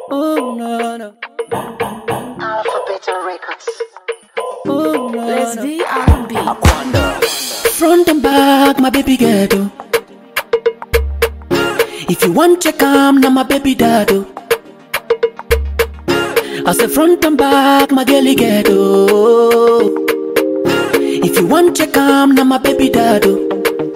Oh no no. Alphabet Records. Oh no. Let's no. be R&B. Front and back, my baby ghetto. If you want check now my baby daddo. I say front and back, my girlie ghetto. If you want check now my baby daddo.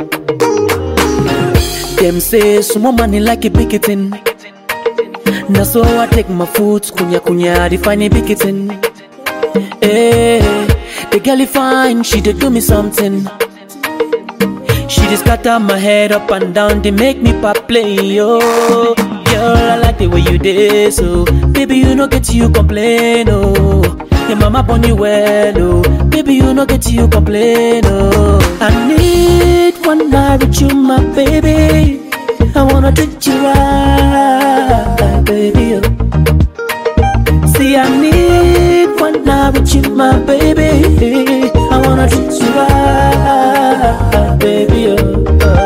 Them say some money like a picketing. Now so I take my foot, kunya define a picketing. Hey, the girl is fine, she did do me something. She just scatter my head up and down, they make me pop play, yo. Girl, I like the way you did, so baby, you no get you complain, oh. Your mama born you well, oh. Baby, you no get you complain, oh. I need one night with you, my baby. I wanna treat you right, baby, oh. See, I need one night with you, my baby. I wanna treat you right, baby, oh.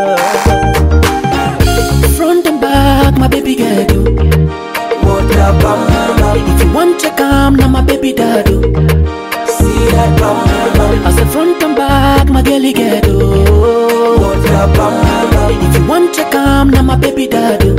Front and back, my baby ghetto. If you want check now my baby daddo. See that bum. I said front and back, my girlie ghetto. If you want check now my baby daddo.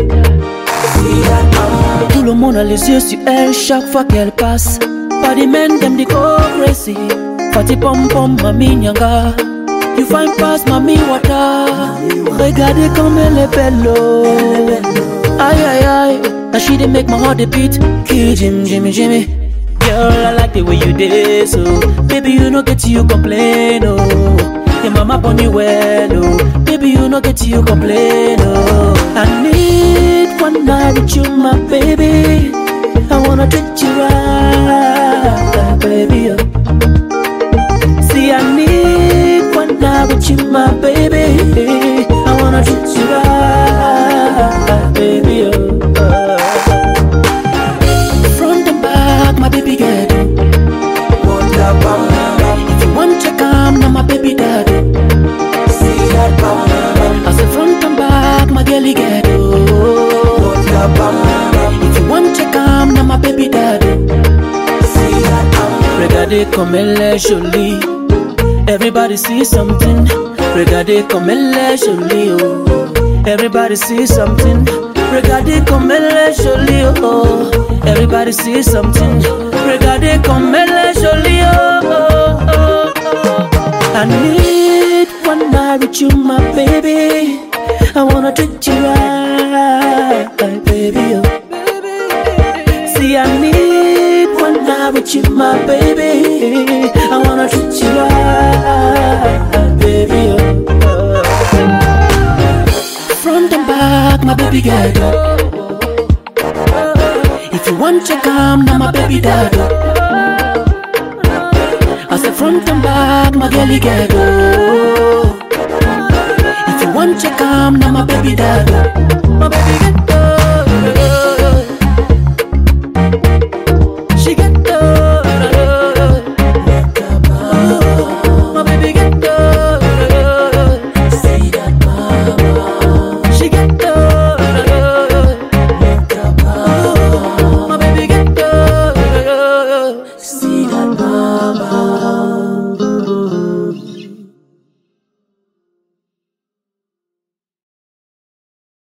Tout le monde a les yeux sur elle chaque fois qu'elle passe. Pas des men them they go crazy. Fatty pom pom mami nyanga. You find pass mami wata. Regardez comme elle est belle. Aïe aïe aïe. Now she dey make my heart dey beat. Kill Jimmy. Girl, I like the way you did, so baby, you no get you complain, oh. Your mama born you well, oh. Baby, you no get you complain, oh. I need one night with you, my baby. I wanna treat you right, baby, oh. See, I need one night with you, my baby. I wanna treat you right, baby, oh. Front and back, my baby ghetto. If you want check now my baby daddo. I say front and back, my girlie ghetto. If you want check now my baby daddo. Regardez comme elle est jolie. Everybody see something. Regardez comme elle est jolie, oh. Everybody see something. Regardez comme elle est jolie, oh. Everybody see something. Regardez comme elle est jolie, oh. I need one night with you, my baby. I wanna treat you right, baby, oh. See, I need one night with you, my baby. I wanna treat you right, baby, oh. Front and back, my baby ghetto. If you want check now my baby daddo. I said front and back, my girlie ghetto. If you want check now my baby daddo.